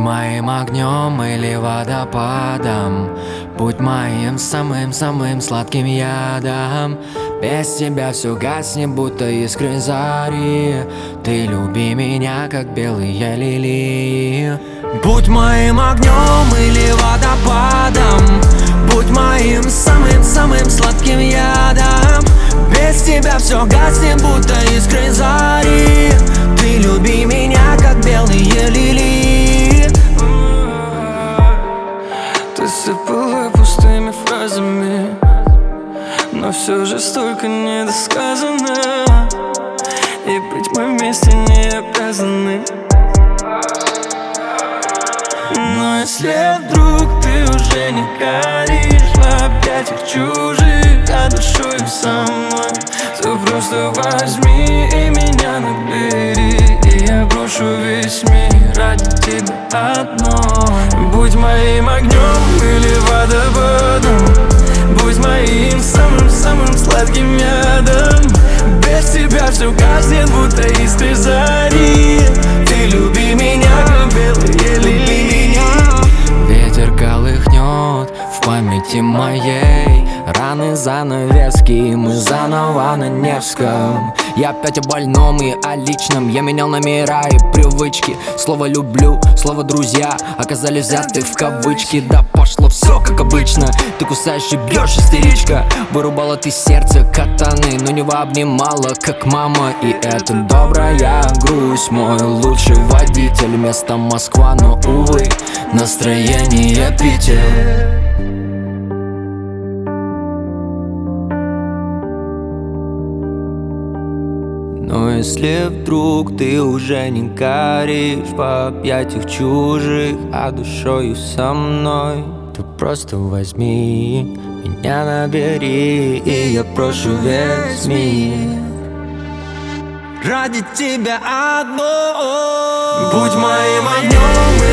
моим огнем или водопадом, будь моим самым-самым сладким ядом. Без тебя все гаснет, будто искры зари. Ты люби меня, как белые лилии. Будь моим огнем или водопадом, будь моим самым-самым сладким ядом. Без тебя все гаснет, будто искры зари. Ты люби меня, как белые лилии. Ты сыпала пустыми фразами, но все же столько недосказано, и быть мы вместе не обязаны. Но если вдруг ты уже не горишь в объятиях чужих, а душою со мной, то просто возьми и меня набери, и я брошу весь мир ради тебя одной. Будь моим огнем или водопадом, будь моим самым-самым сладким ядом. Без тебя все гаснет, будто искры зари. Ты люби меня, как белые лилии. Ветер колыхнет в памяти моей раны, занавески, мы заново на Невском. Я опять о больном и о личном. Я менял номера и привычки. Слово «люблю», слово «друзья» оказались взяты в кавычки. Да пошло все как обычно. Ты кусаешь и бьешь, истеричка. Вырубала ты сердце катаны, но не обнимала, как мама. И это добрая грусть. Мой лучший водитель, место Москва, но, увы, настроение Питер. Но если вдруг ты уже не горишь в объятиях чужих, а душою со мной, то просто возьми меня набери, и я прошу весь мир ради тебя одной. Будь моим огнем